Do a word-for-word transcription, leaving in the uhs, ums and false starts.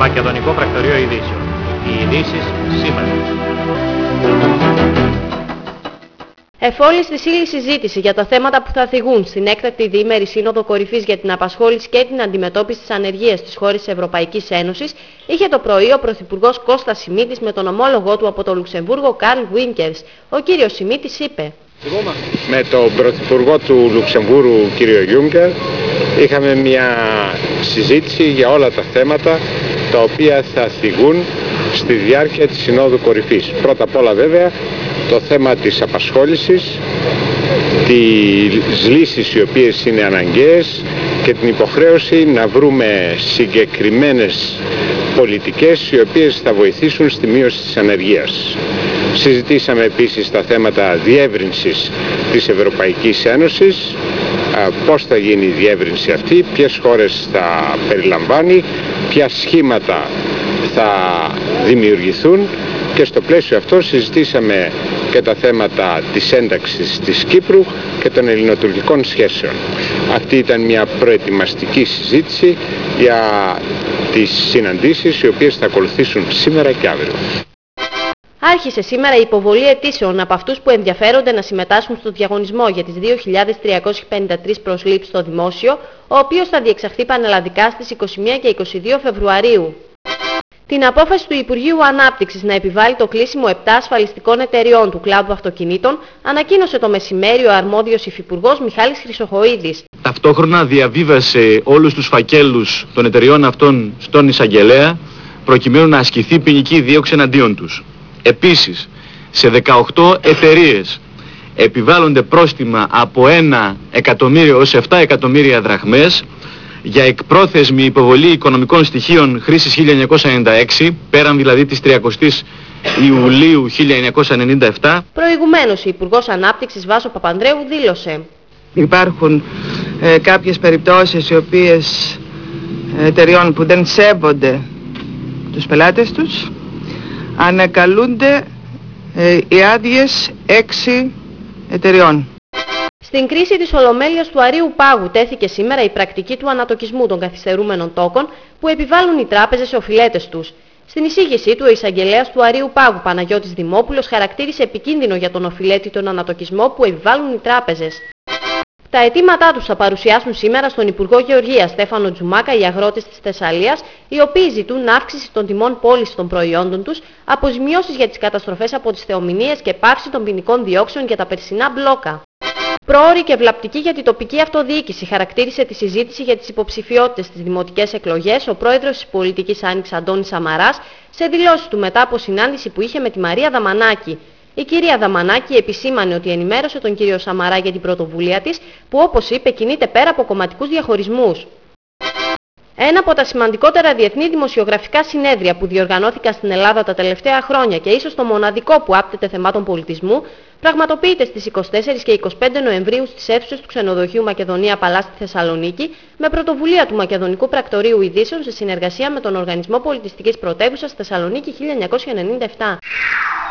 Μακεδονικό Πρακτορείο Ειδήσεων. Οι ειδήσεις σήμερα. Εφόλης της ύλης συζήτηση για τα θέματα που θα θυγούν στην έκτακτη διήμερη Σύνοδο Κορυφής για την απασχόληση και την αντιμετώπιση της ανεργίας στις χώρες της Ευρωπαϊκής Ένωσης, είχε το πρωί ο Πρωθυπουργός Κώστας Σιμίτης με τον ομόλογό του από το Λουξεμβούργο Καρλ Βίνκερς. Ο κύριος Σιμίτης είπε: Με τον Πρωθυπουργό του Λουξεμβούργου κύριο Γιούγκερ είχαμε μια συζήτηση για όλα τα θέματα τα οποία θα θυγούν στη διάρκεια της Συνόδου Κορυφής. Πρώτα απ' όλα βέβαια το θέμα της απασχόλησης, τις λύσεις οι οποίες είναι αναγκαίες και την υποχρέωση να βρούμε συγκεκριμένες πολιτικές οι οποίες θα βοηθήσουν στη μείωση της ανεργίας. Συζητήσαμε επίσης τα θέματα διεύρυνσης της Ευρωπαϊκής Ένωσης, πώς θα γίνει η διεύρυνση αυτή, ποιες χώρες θα περιλαμβάνει, ποια σχήματα θα δημιουργηθούν, και στο πλαίσιο αυτό συζητήσαμε και τα θέματα της ένταξης της Κύπρου και των ελληνοτουρκικών σχέσεων. Αυτή ήταν μια προετοιμαστική συζήτηση για τις συναντήσεις οι οποίες θα ακολουθήσουν σήμερα και αύριο. Άρχισε σήμερα η υποβολή αιτήσεων από αυτούς που ενδιαφέρονται να συμμετάσχουν στο διαγωνισμό για τις δύο χιλιάδες τριακόσιες πενήντα τρεις προσλήψεις στο δημόσιο, ο οποίος θα διεξαχθεί πανελλαδικά στις είκοσι μία και είκοσι δύο Φεβρουαρίου. Την απόφαση του Υπουργείου Ανάπτυξης να επιβάλλει το κλείσιμο επτά ασφαλιστικών εταιριών του κλάδου αυτοκινήτων ανακοίνωσε το μεσημέρι ο αρμόδιος υφυπουργός Μιχάλης Χρυσοχοΐδης. Ταυτόχρονα διαβίβασε όλους τους φακέλους των εταιριών αυτών στον εισαγγελέα προκειμένου να ασκηθεί ποινική δίωξη εναντίον τους. Επίσης, σε δεκαοκτώ εταιρείες επιβάλλονται πρόστιμα από ένα εκατομμύριο έως επτά εκατομμύρια δραχμές για εκπρόθεσμη υποβολή οικονομικών στοιχείων χρήσης χίλια εννιακόσια ενενήντα έξι, πέραν δηλαδή της τριανταεφτά Ιουλίου χίλια εννιακόσια ενενήντα επτά. Προηγουμένως, ο Υπουργός Ανάπτυξης Βάσο Παπανδρέου δήλωσε: Υπάρχουν ε, κάποιες περιπτώσεις οι οποίες εταιριών που δεν σέβονται τους πελάτες τους ανακαλούνται ε, οι άδειες έξι εταιριών. Στην κρίση της Ολομέλειας του Αρείου Πάγου τέθηκε σήμερα η πρακτική του ανατοκισμού των καθυστερούμενων τόκων που επιβάλλουν οι τράπεζες σε οφειλέτες τους. Στην εισήγησή του, ο εισαγγελέας του Αρείου Πάγου Παναγιώτης Δημόπουλος χαρακτήρισε επικίνδυνο για τον οφειλέτη τον ανατοκισμό που επιβάλλουν οι τράπεζες. Τα αιτήματά τους θα παρουσιάσουν σήμερα στον Υπουργό Γεωργίας Στέφανο Τζουμάκα οι αγρότες της Θεσσαλίας, οι οποίοι ζητούν αύξηση των τιμών πώλησης των προϊόντων τους, αποζημιώσεις για τις καταστροφές από τις θεομηνίες και πάυση των ποινικών διώξεων για τα περσινά μπλόκα. Πρόωρη και βλαπτική για την τοπική αυτοδιοίκηση χαρακτήρισε τη συζήτηση για τις υποψηφιότητες στις δημοτικές εκλογές ο πρόεδρος της Πολιτικής Άνοιξης Αντώνης Σαμαράς σε δηλώσεις του μετά από συνάντηση που είχε με τη Μαρία Δαμανάκη. Η κυρία Δαμανάκη επισήμανε ότι ενημέρωσε τον κύριο Σαμαρά για την πρωτοβουλία της που, όπως είπε, κινείται πέρα από κομματικούς διαχωρισμούς. Ένα από τα σημαντικότερα διεθνή δημοσιογραφικά συνέδρια που διοργανώθηκαν στην Ελλάδα τα τελευταία χρόνια και ίσως το μοναδικό που άπτεται θεμάτων πολιτισμού, πραγματοποιείται στις είκοσι τέσσερις και είκοσι πέντε Νοεμβρίου στις αίθουσες του ξενοδοχείου Μακεδονία Παλά στη Θεσσαλονίκη με πρωτοβουλία του Μακεδονικού Πρακτορείου Ειδήσεων σε συνεργασία με τον Οργανισμό Πολιτιστικής Πρωτεύουσας Θεσσαλονίκη χίλια εννιακόσια ενενήντα επτά.